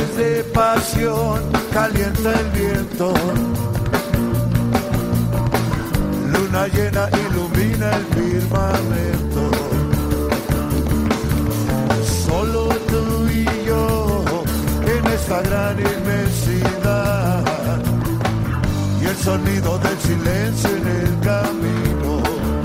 de pasión calienta el viento. Luna llena ilumina el firmamento. Solo tú y yo en esta gran inmensidad. Y el sonido del silencio en el camino.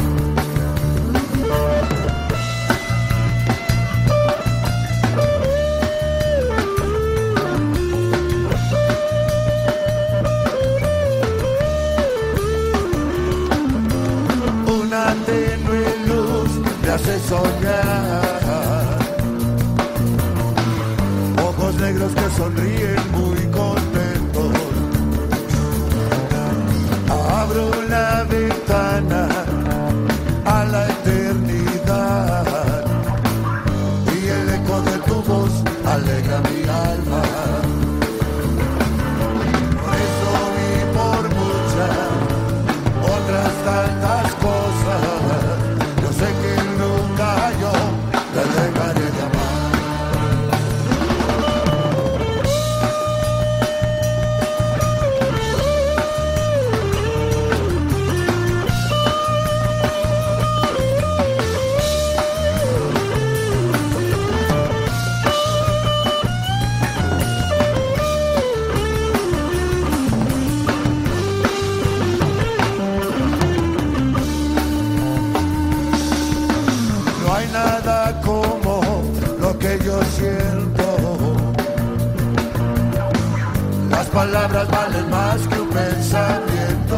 Una tenue luz me hace soñar. Ojos negros que sonríen muy contentos. Abro la ventana a la eternidad y el eco de tu voz alegra mi alma. Por eso y por muchas otras tantas cosas, yo sé que nunca yo te dejaré de amar. Las palabras valen más que un pensamiento.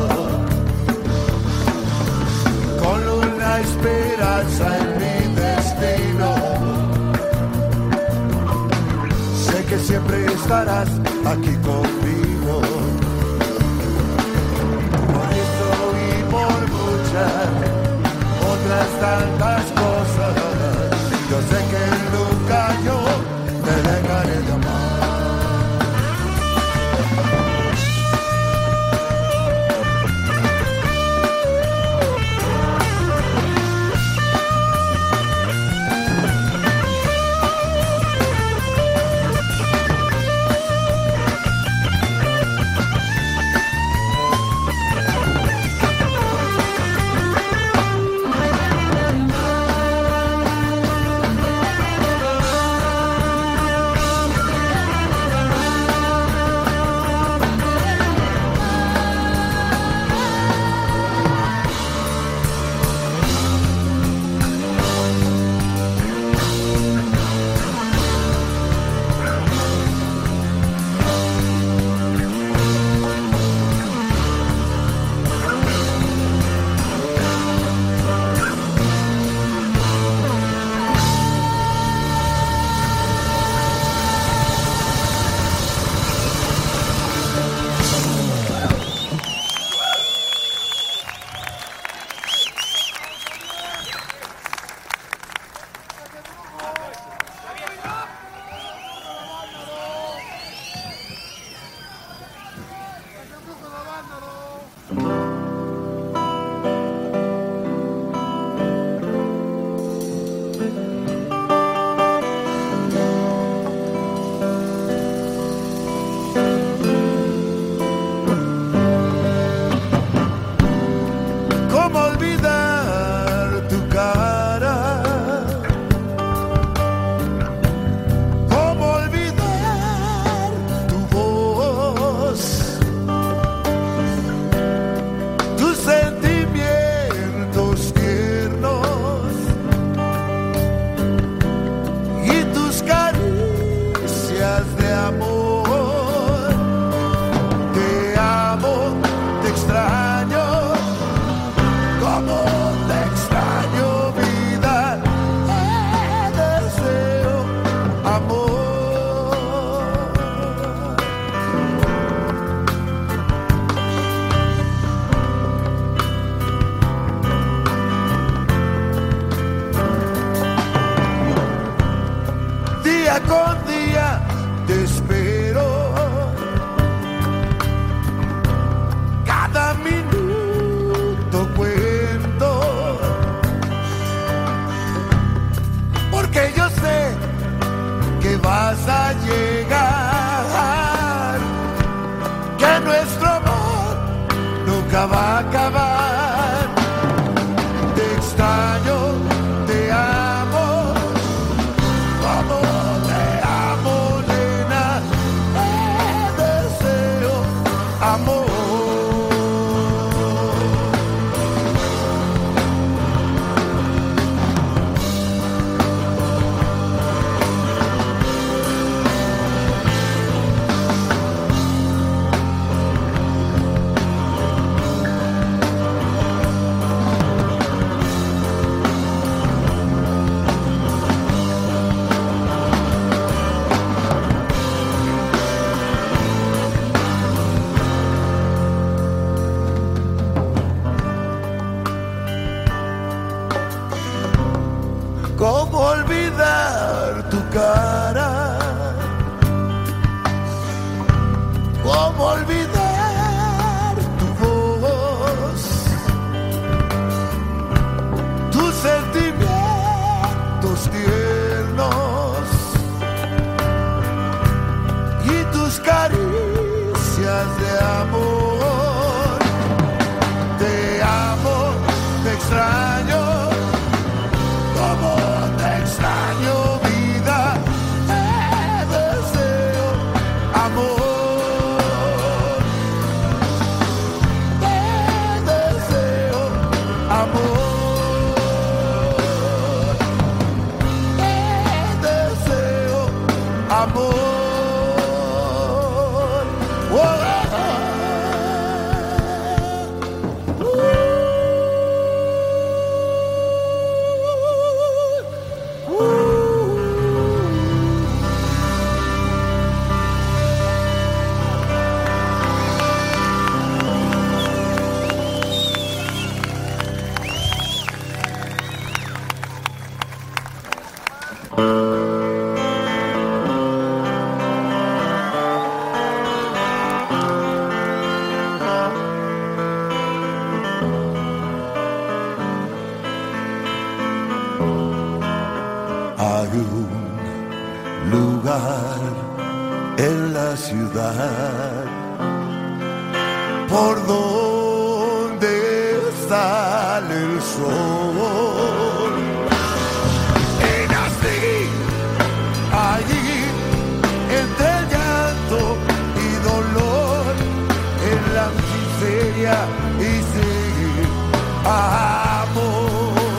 Con una esperanza en mi destino. Sé que siempre estarás aquí conmigo. Por eso y por muchas otras tantas cosas, yo sé que nunca yo te dejaré de amar. vas a llegar. olvidar tu cara? ¿Cómo olvidar tu voz? Tus sentimientos tiernos y tus caricias de amor. Te amo, te extraño, como te extraño, vida. Te deseo, amor. Te deseo, amor. Te deseo, amor. Hay un lugar en la ciudad por donde sale el sol. Y nací allí entre llanto y dolor, en la miseria y sin amor.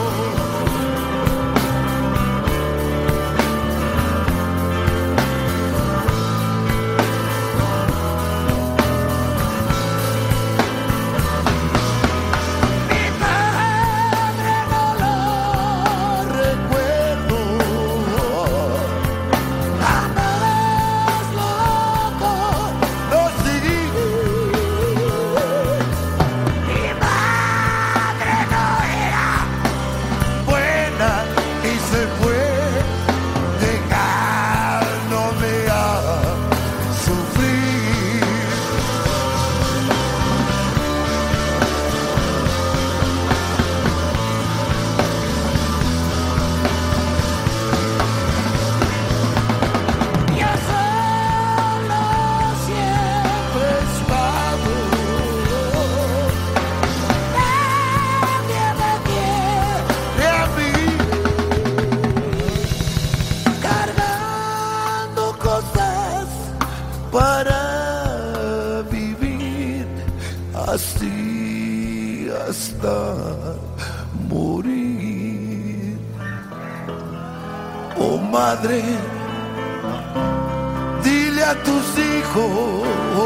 Para vivir así hasta morir. Oh madre, dile a tus hijos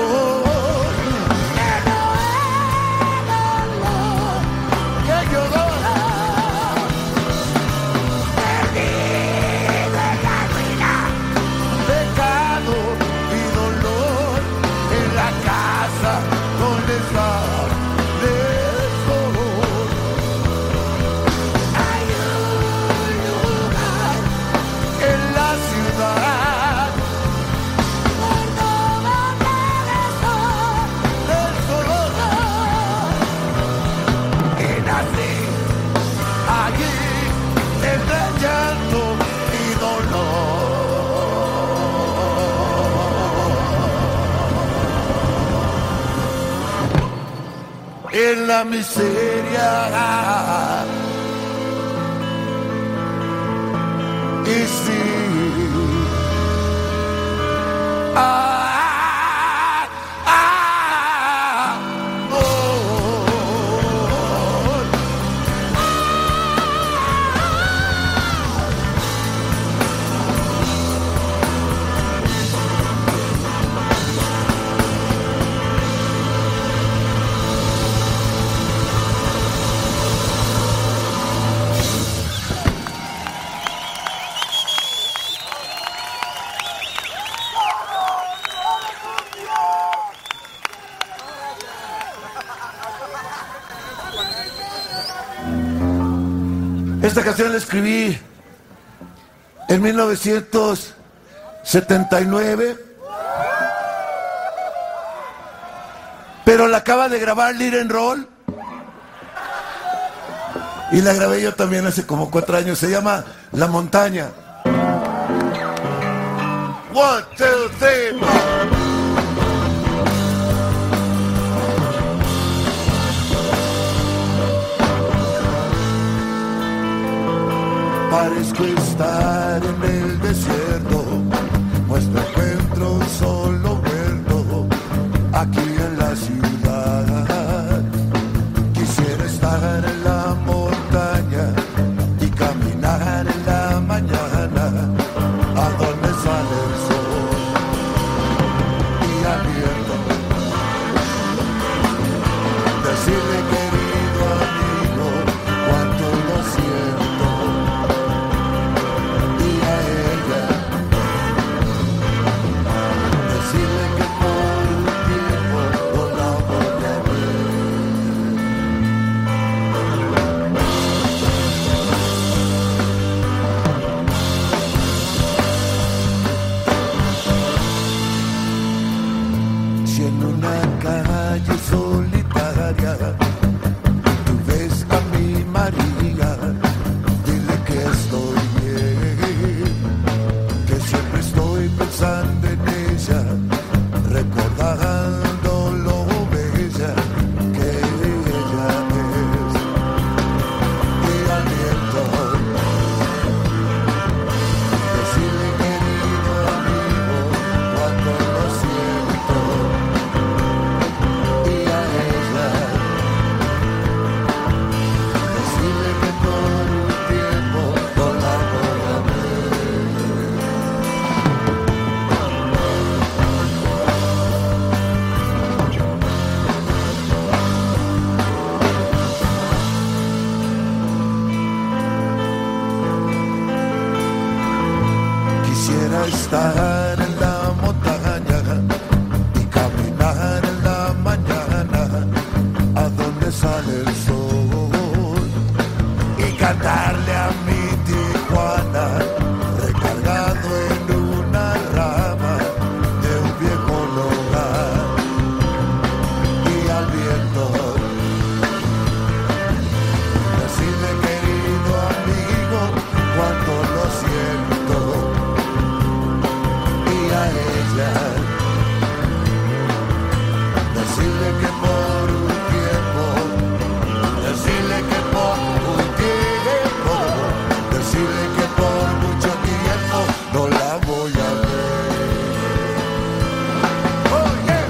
que yo donde está el sol. Hay un lugar en la ciudad por donde el sol. Y nací allí entre llanto y dolor. En la miseria y sí, Esta canción la escribí En 1979, pero la acaba de grabar Little Roll y la grabé yo también hace como 4 años. Se llama La Montaña. 1, 2, 3, 4. Parezco estar en el desierto, pues no encuentro un solo huerto aquí en la ciudad. Quisiera estar en la montaña y caminar en la mañana a donde sale el sol y abierto. Decirle querido amigo cuánto lo siento. Solitaria, tú ves a mi María, dile que estoy bien, que siempre estoy pensando en ella, recordando lo bella que ella es. Y al viento, decirle querido amigo cuando lo siento. Quisiera estar en la montaña y caminar en la mañana a donde sale el sol y cantarle a mi Tijuana recargado en una rama de un viejo lugar. Y al viento decirle querido amigo cuánto lo siento. A ella decirle que por un tiempo, decirle que por un tiempo, decirle que por mucho tiempo no la voy a ver. Oye,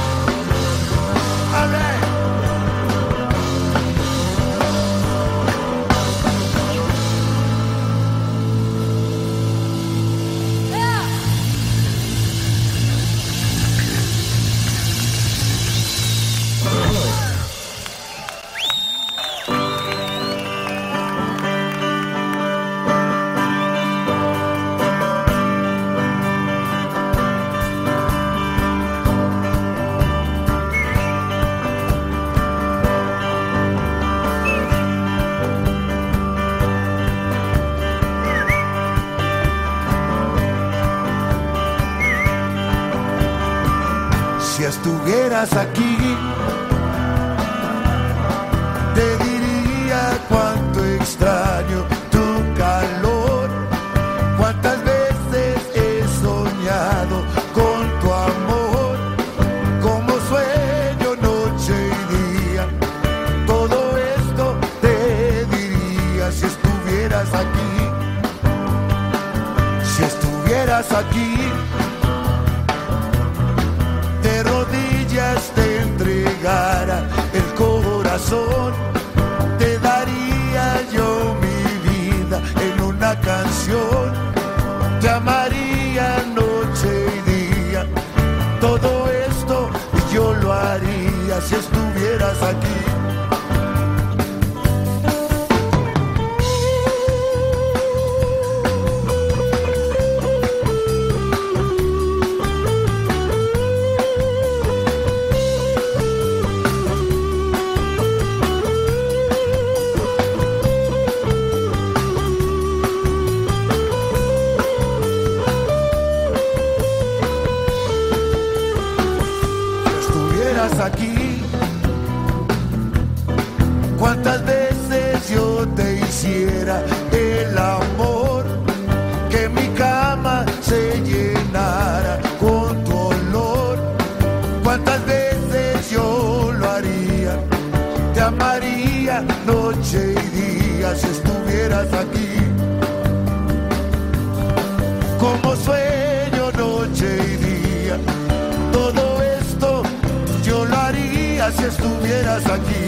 si estuvieras aquí, te diría cuánto extraño tu calor, cuántas veces he soñado con tu amor, como sueño noche y día, todo esto te diría si estuvieras aquí, si estuvieras aquí. Te entregara el corazón, te daría yo mi vida en una canción, te amaría noche y día, todo esto yo lo haría si estuvieras aquí. estuvieras aquí. Como sueño noche y día, todo esto yo lo haría si estuvieras aquí.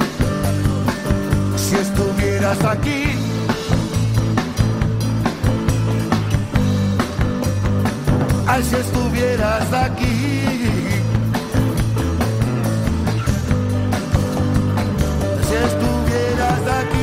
Si estuvieras aquí. Ay, si estuvieras aquí. Si estuvieras aquí.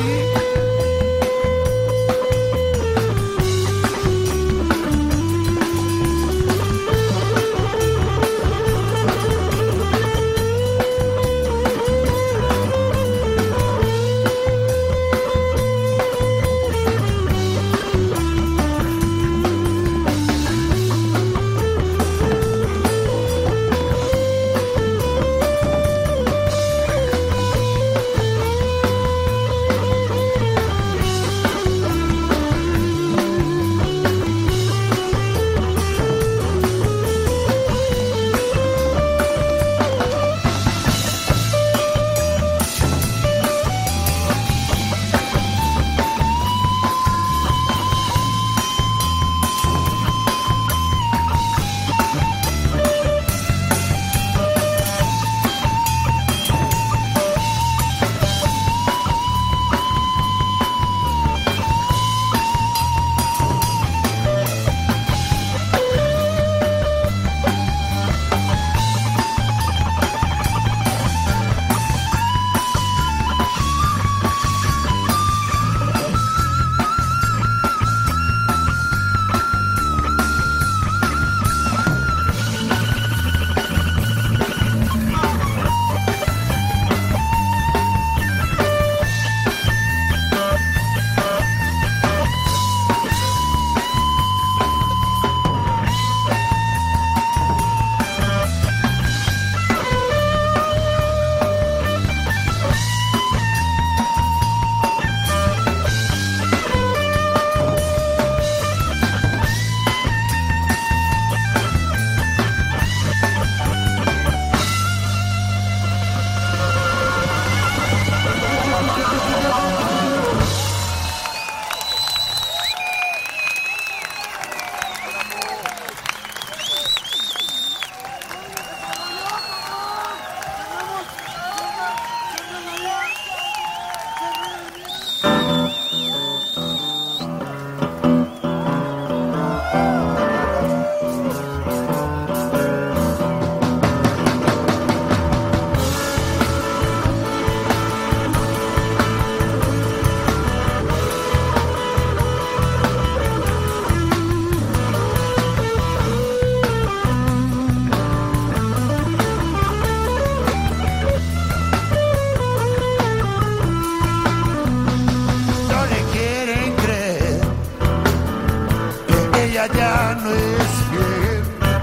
Ya no es fiel.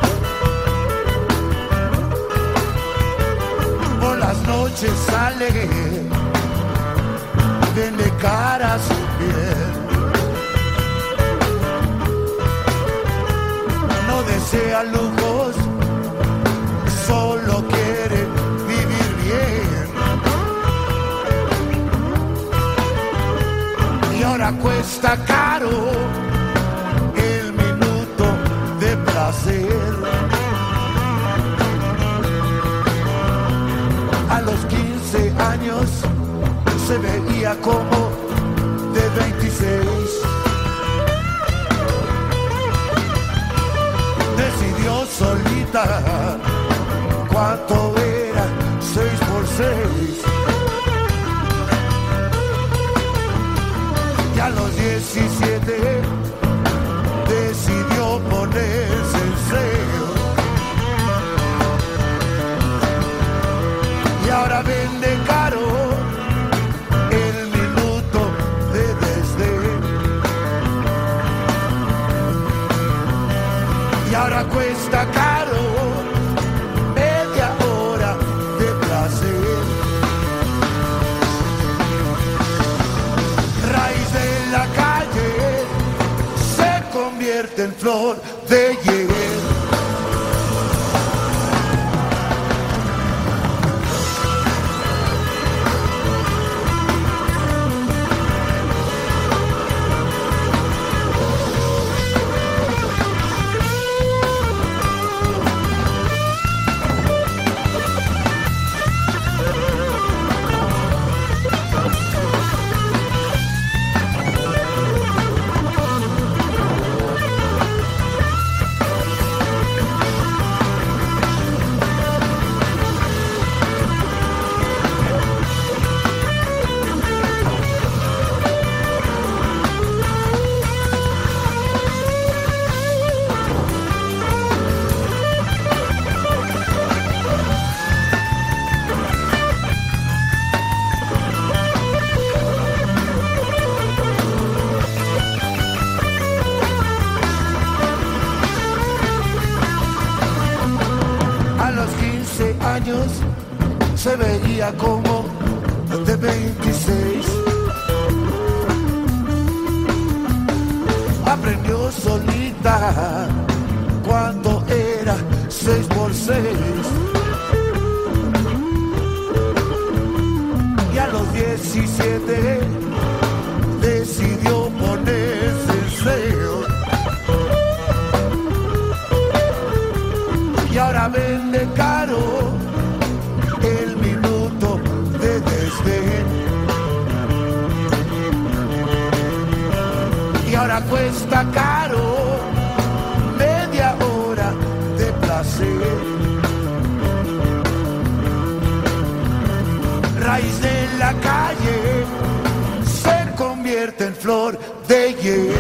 Por las noches sale, vende cara su piel. No desea lujos, solo quiere vivir bien. Y ahora cuesta caro placer. A los 15 años se veía como de 26. Decidió solita cuánto era 6 por 6. Y a los 17 decidió ponerse en serio. Y ahora vende caro el minuto de desdén. Y ahora cuesta caro media hora de placer. Raíz de la calle se convierte en flor de hiel. años se veía como de 26. Aprendió solita cuando era 6x6. Y a los 17 decidió ponerse en serio. Y ahora vende caro el minuto de desdén. Y ahora cuesta caro media hora de placer. Raíz de la calle se convierte en flor de hiel.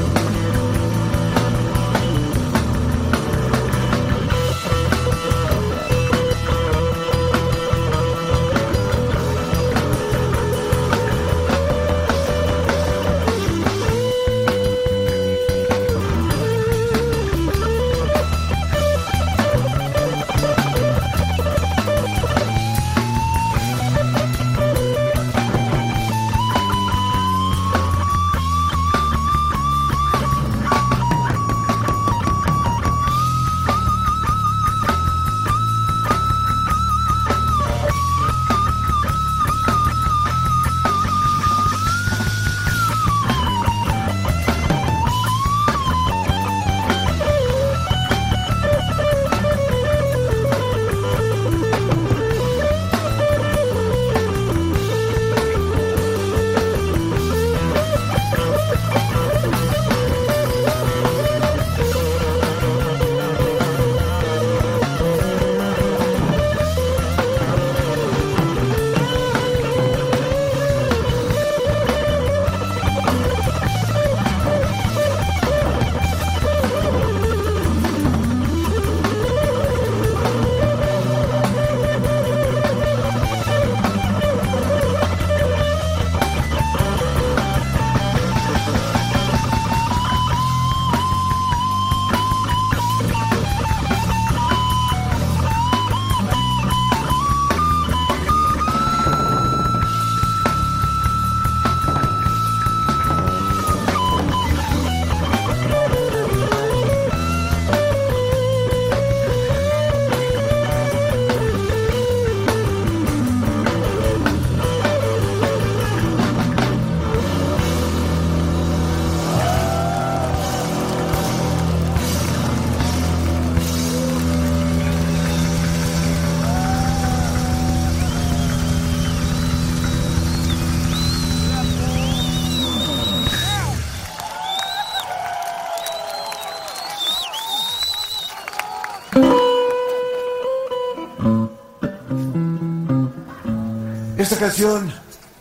Esta canción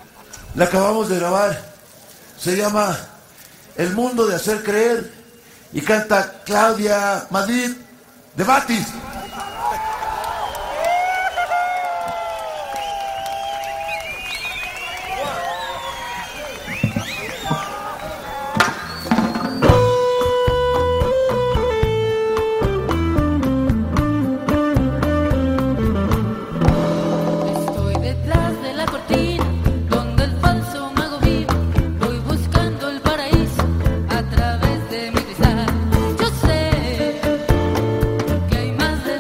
la acabamos de grabar, se llama El Mundo de Hacer Creer y canta Claudia Madrid de Batis. A través de mi cristal, yo sé que hay más de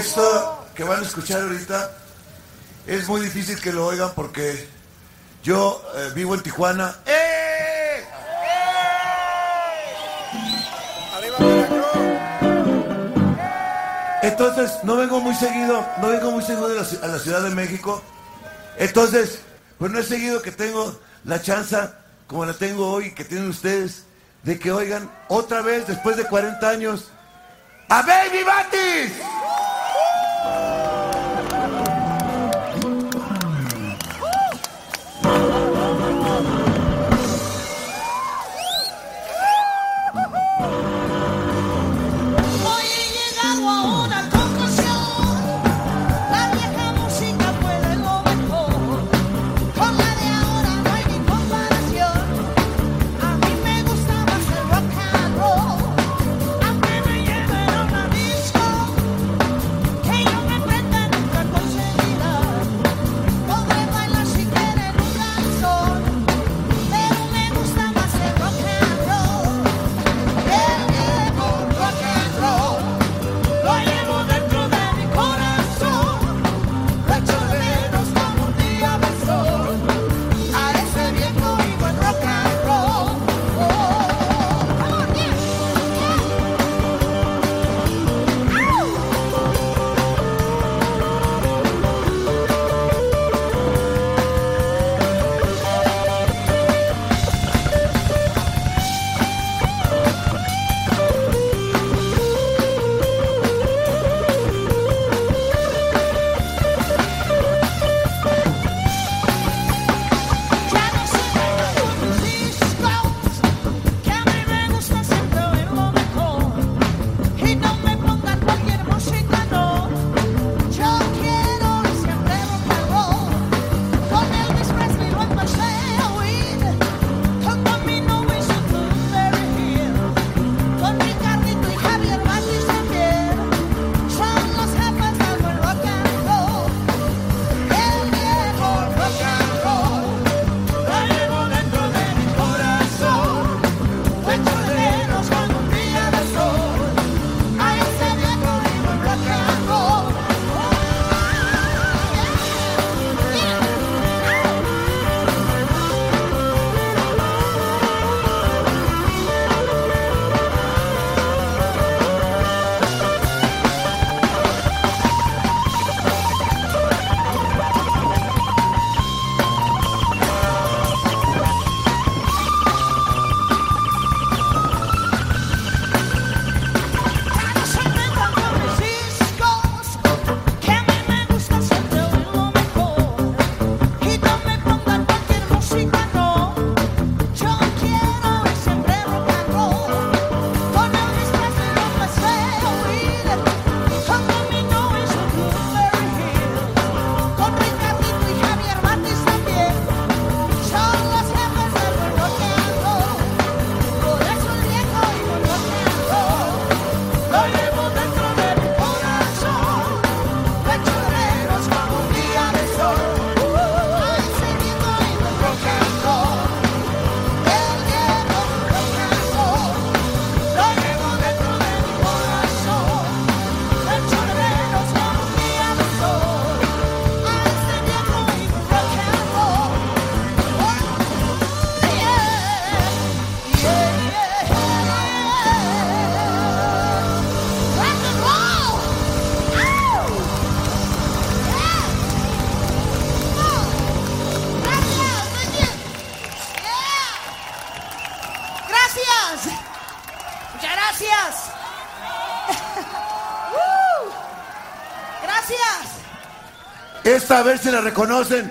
Esto que van a escuchar ahorita es muy difícil que lo oigan porque yo vivo en Tijuana. Entonces no vengo muy seguido a la Ciudad de México. Entonces, pues no es seguido que tengo la chance, como la tengo hoy, que tienen ustedes, de que oigan otra vez, después de 40 años, ¡a Baby Batis! Esta, a ver si la reconocen.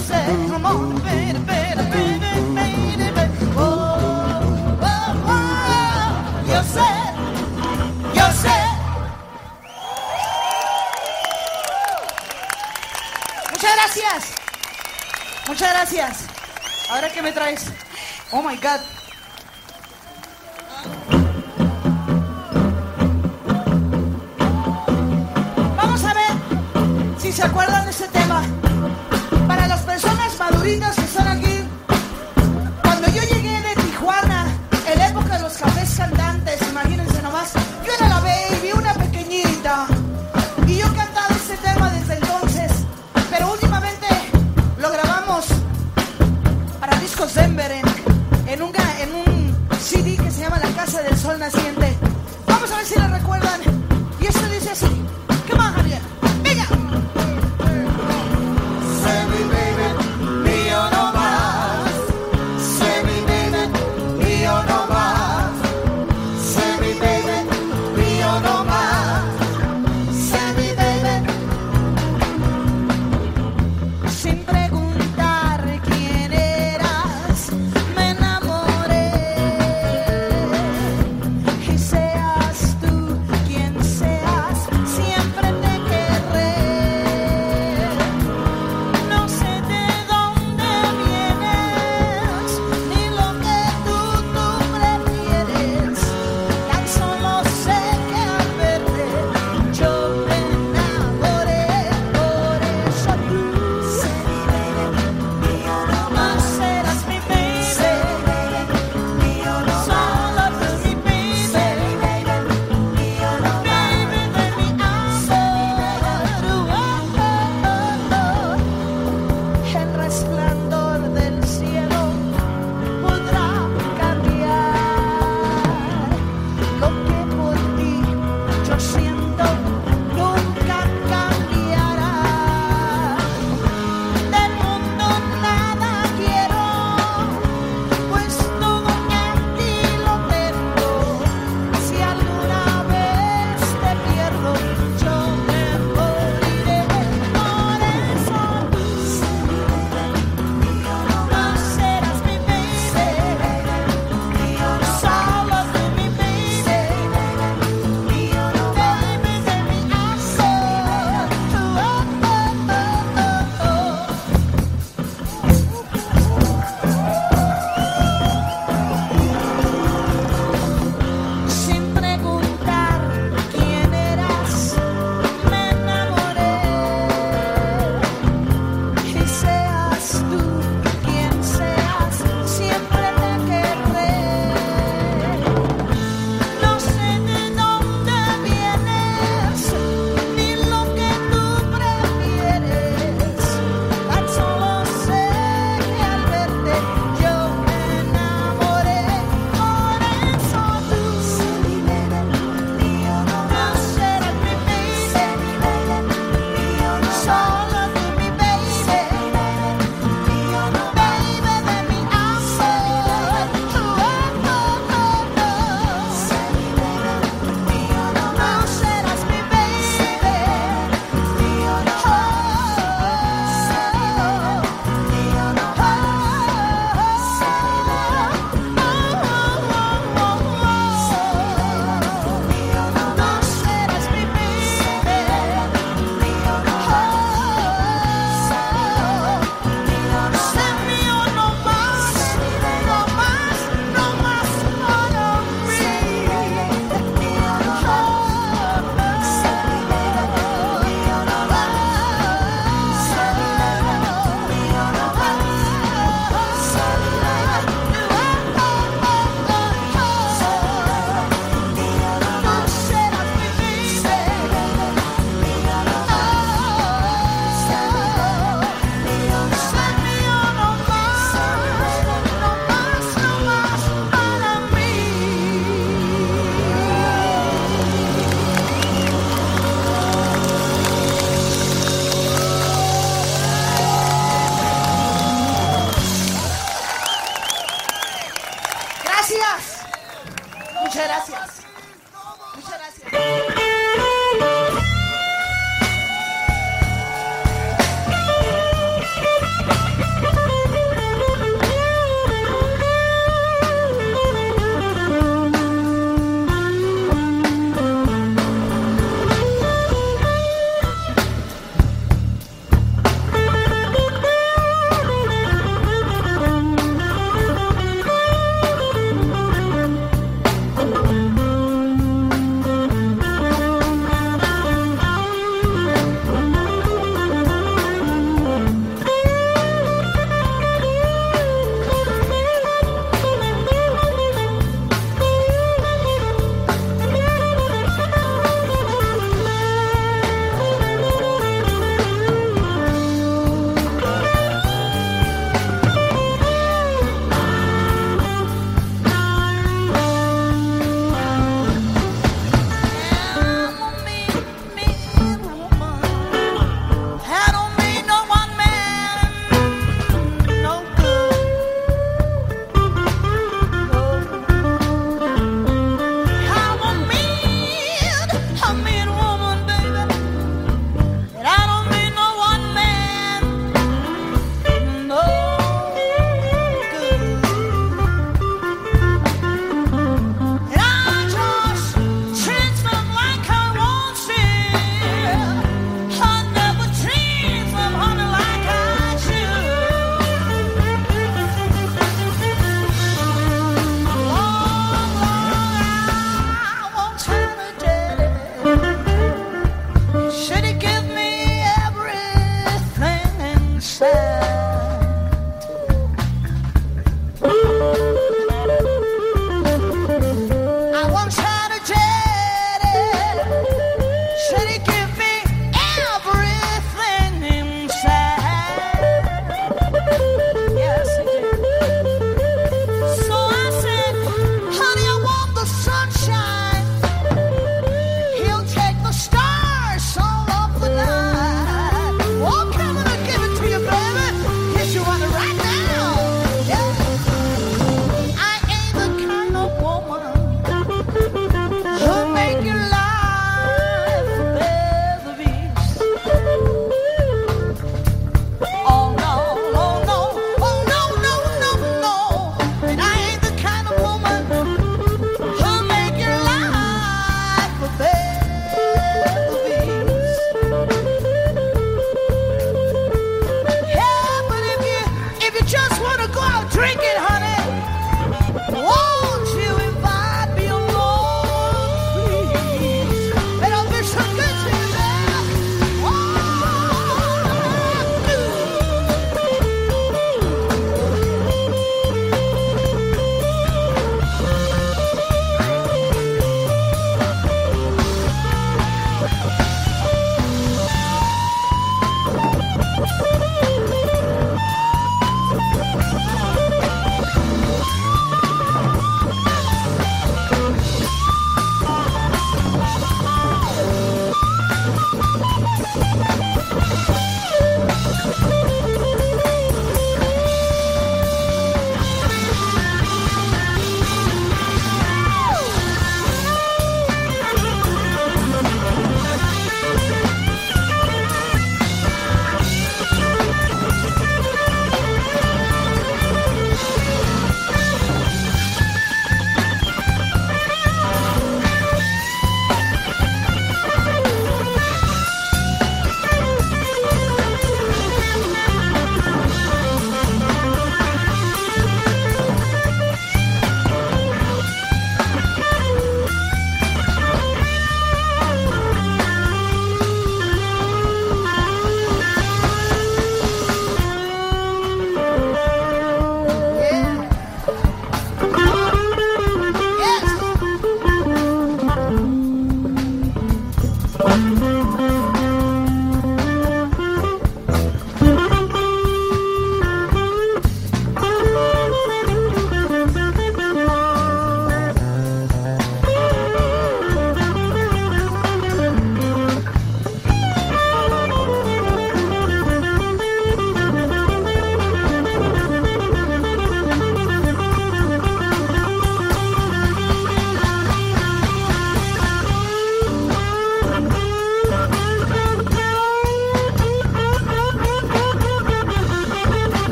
sé, come on, baby, baby, baby, baby, baby. Oh, oh, oh, yo sé, yo sé. Muchas gracias. Muchas gracias. Ahora que me traes. Oh my God. Vamos a ver si se acuerdan de este tema. Para las personas maduritas que están aquí, cuando yo llegué de Tijuana, en la época de los cafés cantantes, imagínense nomás, yo era la baby, una pequeñita, y yo cantaba este tema desde entonces, pero últimamente lo grabamos para Discos Denver en un CD que se llama La Casa del Sol Naciente. Vamos a ver si lo recuerdan. Y esto dice así. ¿Qué más, Javier? ¡Venga! Sé mi baby, mío no más. Sé mi baby, mío no más. Sé mi baby, mío no más. Sé mi baby. Sin preguntar quién eras, me enamoré. Y seas tú quien seas, siempre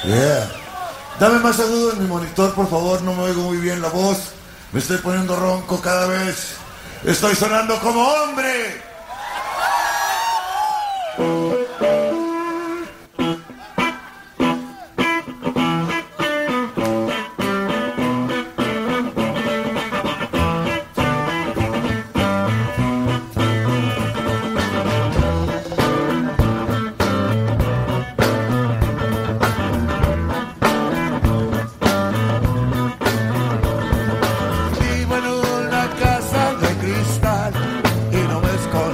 Yeah. Dame más agudo en mi monitor, por favor, no me oigo muy bien la voz. Me estoy poniendo ronco cada vez. Estoy sonando como hombre. Vivo en una casa de cristal y no me escondo.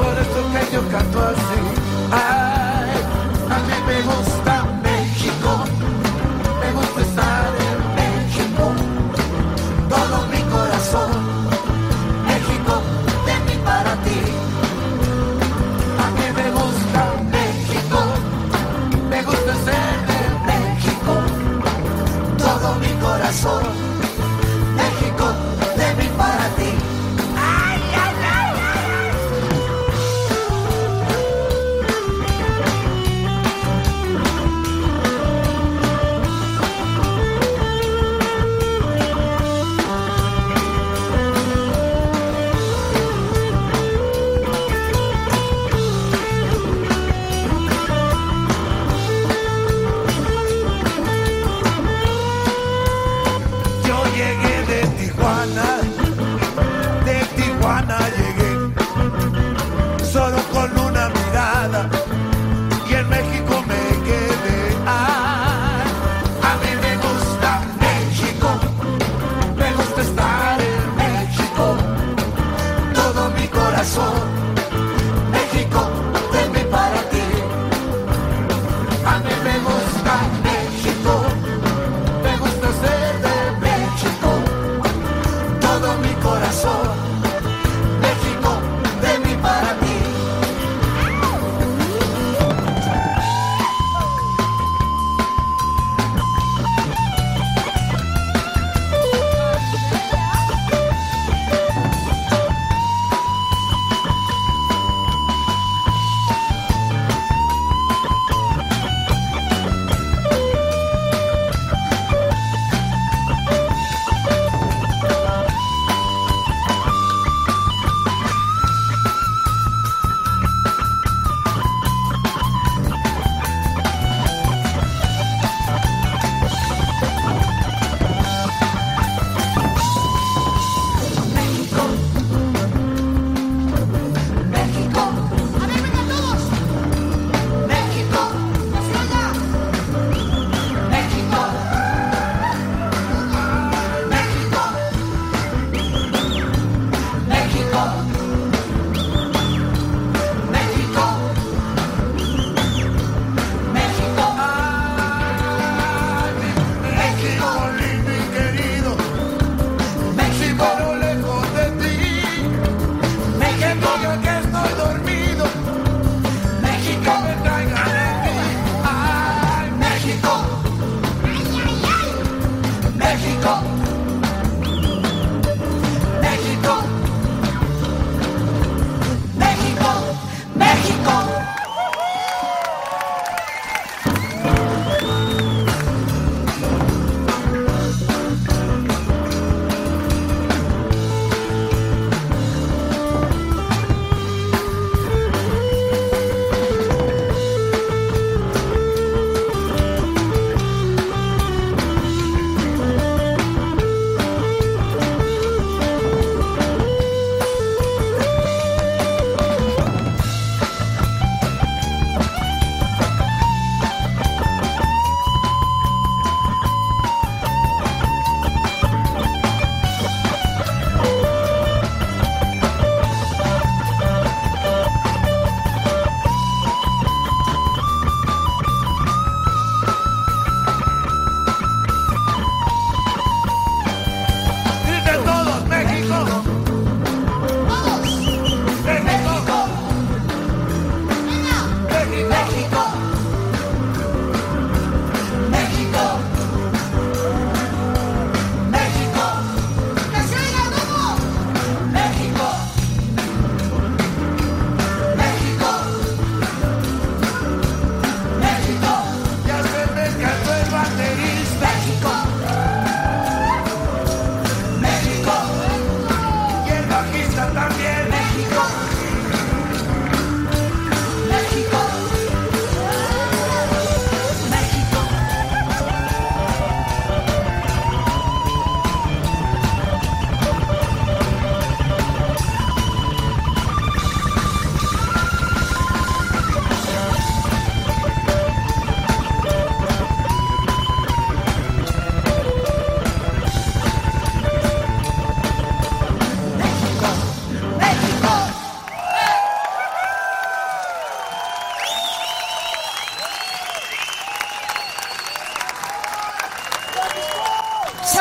por eso que yo canto así. Ay, a mí me gusta México, me gusta estar en México, todo mi corazón, México de mí para ti. A mí me gusta México, me gusta ser de México, todo mi corazón, México de mí para ti. México de mí para ti. A mí me gusta México, me gusta ser de México, todo mi corazón, México de mí para ti.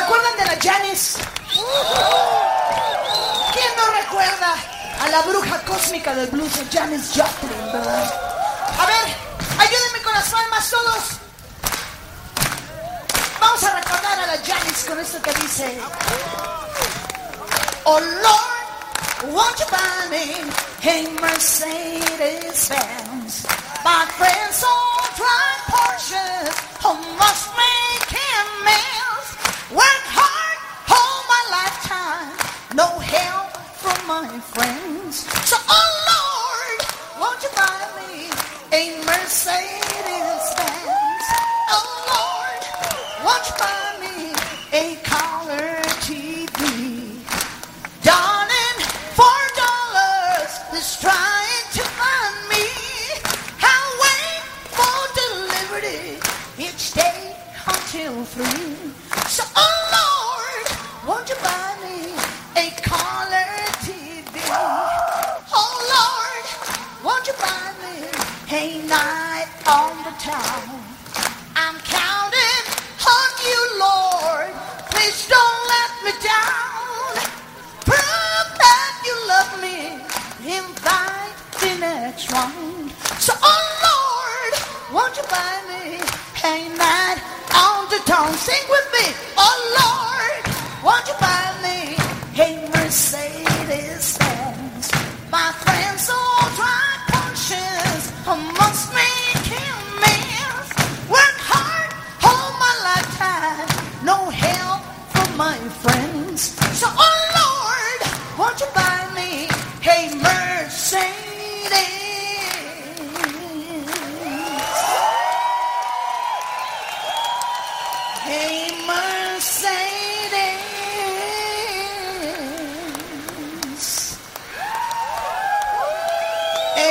acuerdan de la Janis? ¿Quién no recuerda a la bruja cósmica del blues, Janis Joplin, verdad? A ver, ayúdenme con las palmas todos. Vamos a recordar a la Janis con esto que dice: Oh Lord, won't you buy me a Mercedes-Benz? My friends all drive Porsches, who must make amends. Work hard all my lifetime, no help from my friends. So, oh Lord, won't you buy me a Mercedes-Benz? Oh Lord, won't you buy me a color TV? Darling, $4 is trying to find me. I'll wait for delivery each day until 3. So, oh Lord, won't you buy me a color TV? Oh Lord, won't you buy me a night on the town? I'm counting on you, Lord. Please don't let me down. Prove that you love me. Invite the next round. So, oh Lord, won't you buy me a night on the town? Sing with me. Oh Lord, won't you buy me a Mercedes-Benz? My friends all drive Porsches, must make amends. Work hard all my lifetime, no help from my friends. So, oh Lord, won't you buy me a Mercedes? A Mercedes. A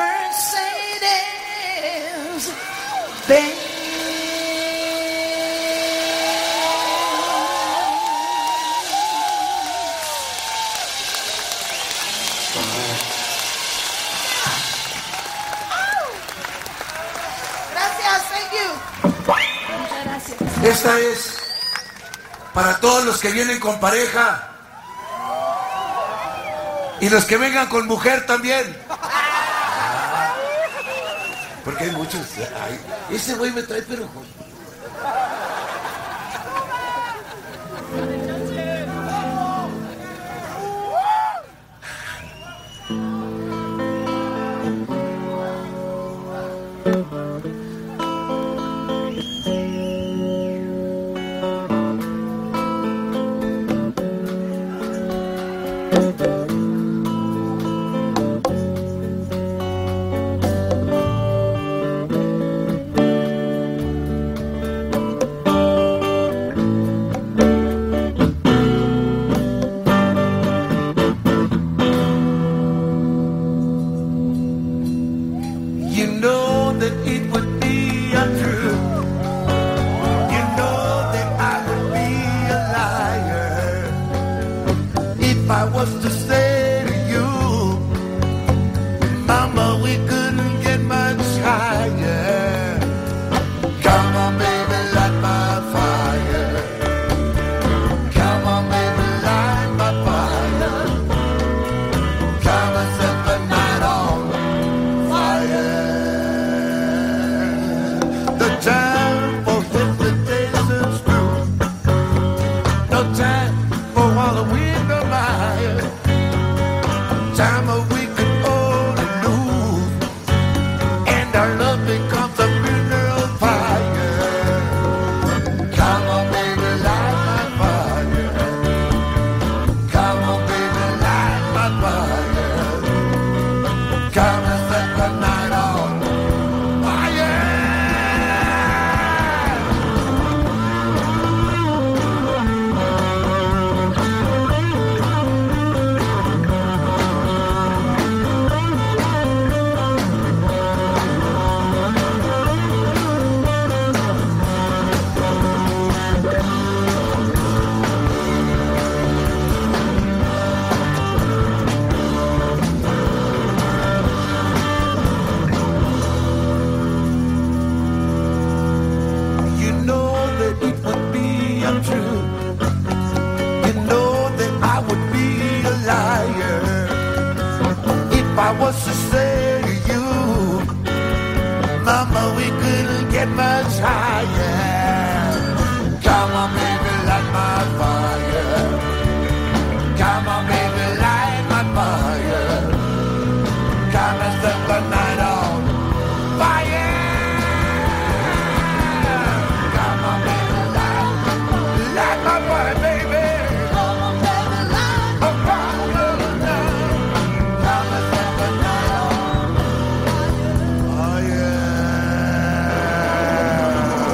Mercedes Benz. Gracias, thank you. Muchas gracias. Esta es para todos los que vienen con pareja y los que vengan con mujer también. Porque hay muchos. Ay, ese güey me trae pero... No time for all the wind of my I was to say to you, Mama, we couldn't get much higher. Come on, baby, light my fire. Come on, baby, light my fire. Come and set the night on fire. Come on, baby, light my fire, baby. Come on, baby, light my fire. Come and set the night on fire.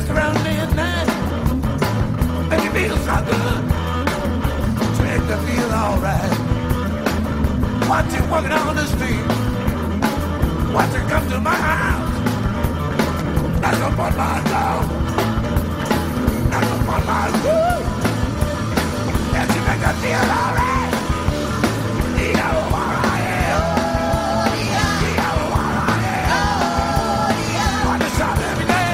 Just around midnight, make you feel so good, to make you feel alright. Watch you walking on the street, watch you come to my house, knock up on my door, knock up on my door, and you make you feel alright. You know what I am, you know what I am, on the shop every day.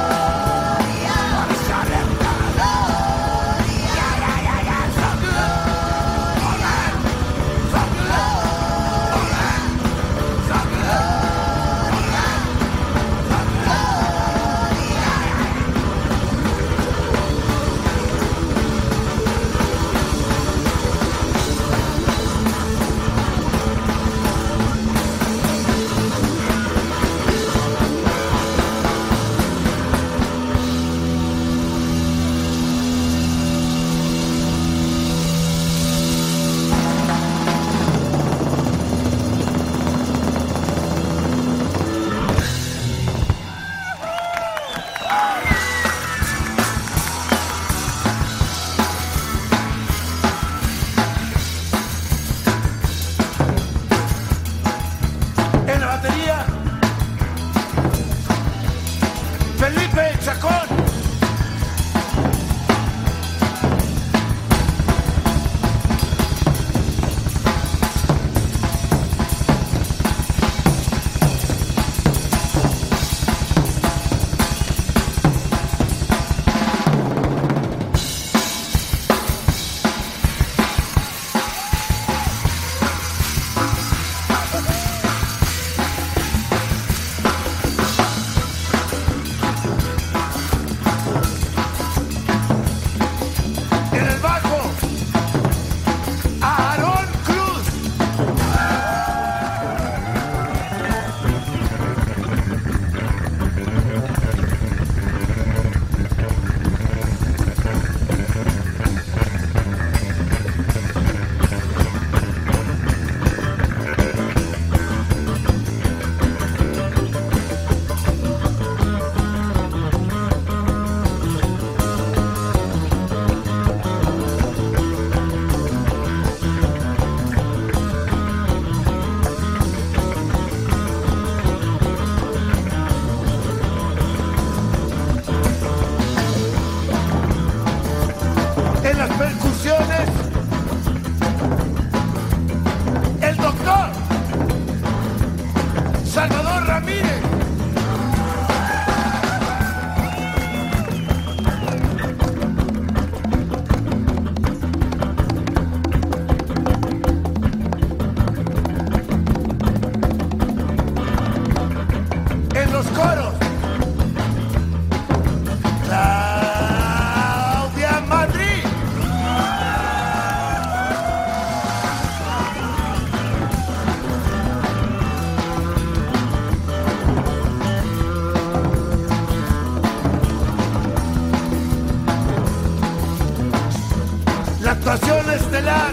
Actuación estelar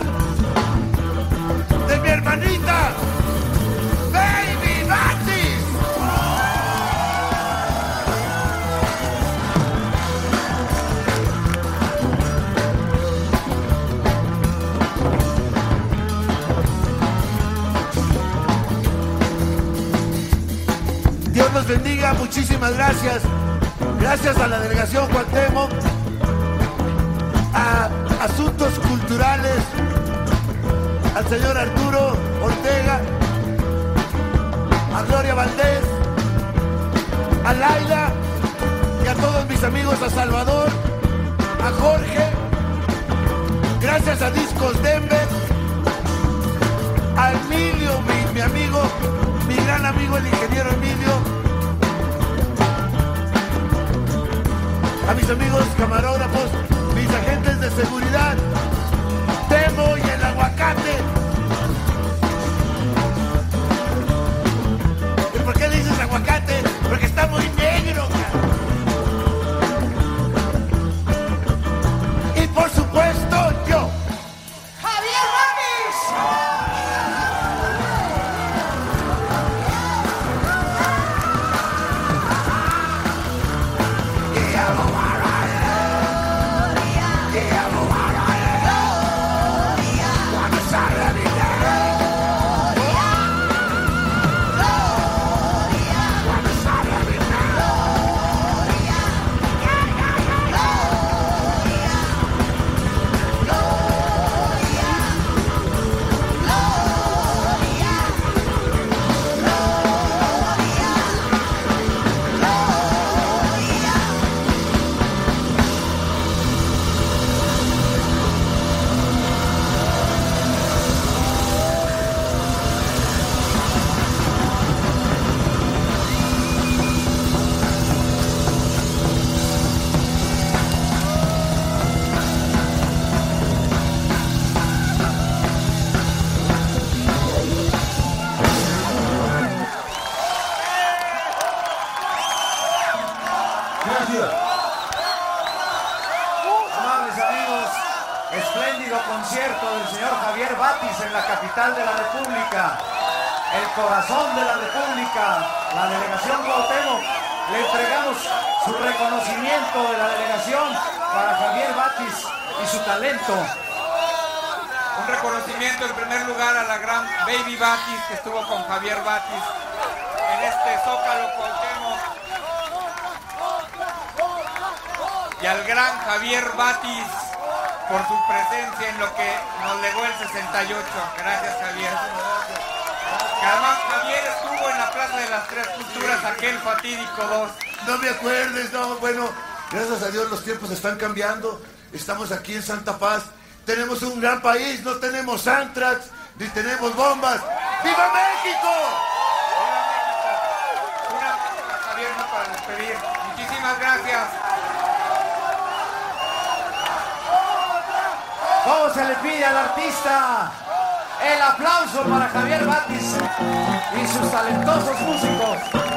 de mi hermanita Baby Batis. Dios los bendiga, muchísimas gracias. Gracias a la delegación Cuauhtémoc, a Asuntos Culturales, al señor Arturo Ortega, a Gloria Valdés, a Laila y a todos mis amigos, a Salvador, a Jorge, gracias a Discos Denver, a Emilio, mi amigo, mi gran amigo el ingeniero Emilio, a mis amigos camarógrafos, mis agentes de seguridad, Temo y el Aguacate. ¿Y por qué dices aguacate? Porque está muy negro, cara. Y por supuesto yo, Javier Ramis. y espléndido concierto del señor Javier Batis en la capital de la República, el corazón de la República, la delegación Cuauhtémoc. Le entregamos su reconocimiento de la delegación para Javier Batis y su talento. Un reconocimiento en primer lugar a la gran Baby Batis, que estuvo con Javier Batis en este Zócalo Cuauhtémoc, y al gran Javier Batis por su presencia en lo que nos legó el 68. Gracias, Javier. Que además Javier estuvo en la Plaza de las Tres Culturas, aquel fatídico 2. No me acuerdes, no, bueno, gracias a Dios los tiempos están cambiando. Estamos aquí en Santa Paz. Tenemos un gran país, no tenemos Antrax, ni tenemos bombas. ¡Viva México! ¡Viva México! Una para Javier, no para despedir. Muchísimas gracias. ¿Cómo se le pide al artista? El aplauso para Javier Batis y sus talentosos músicos.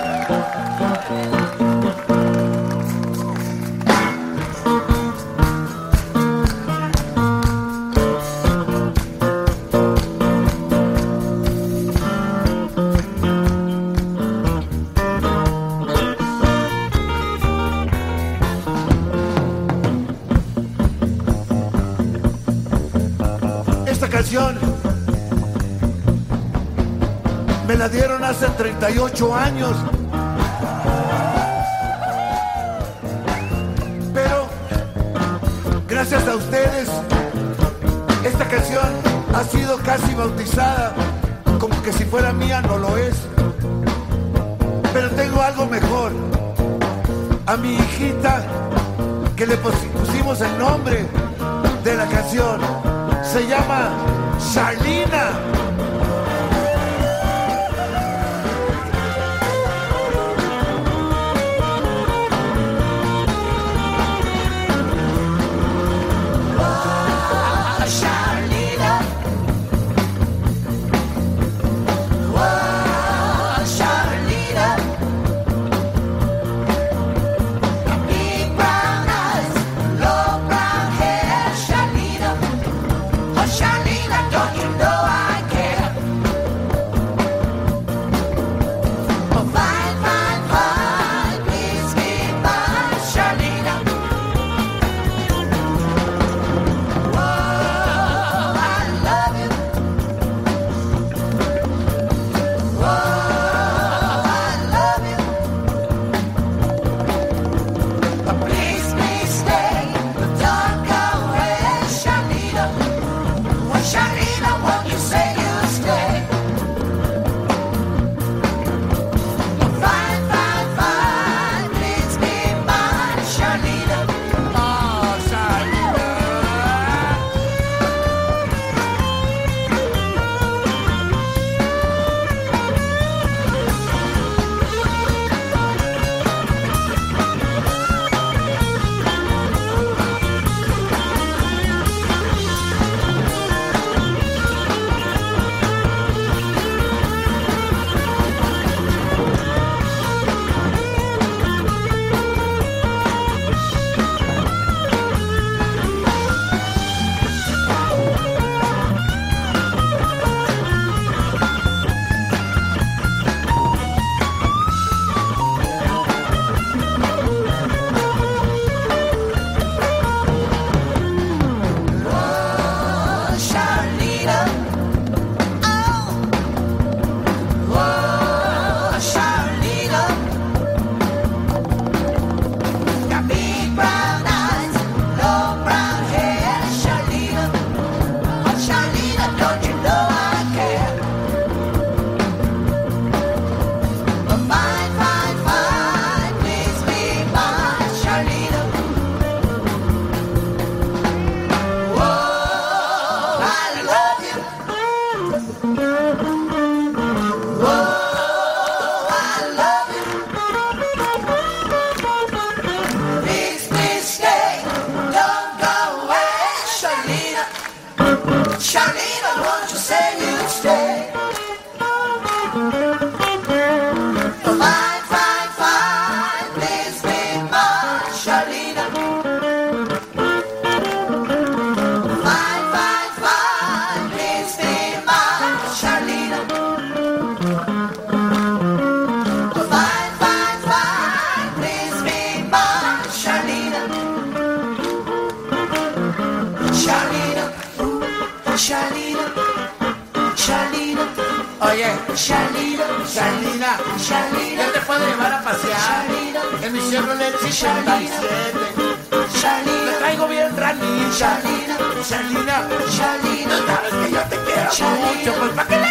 Esta canción me la dieron hace 38 años. Pero gracias a ustedes, esta canción ha sido casi bautizada. Como que si fuera mía, no lo es. Pero tengo algo mejor. A mi hijita, que le pusimos el nombre de la canción, se llama Charlina. Charlina, don't you know I care? Oye, Shalina, ya te puedo llevar a pasear en mi Chevrolet 57. Me traigo bien ranita. Shalina, sabes que yo te quiero mucho, pues ¿para qué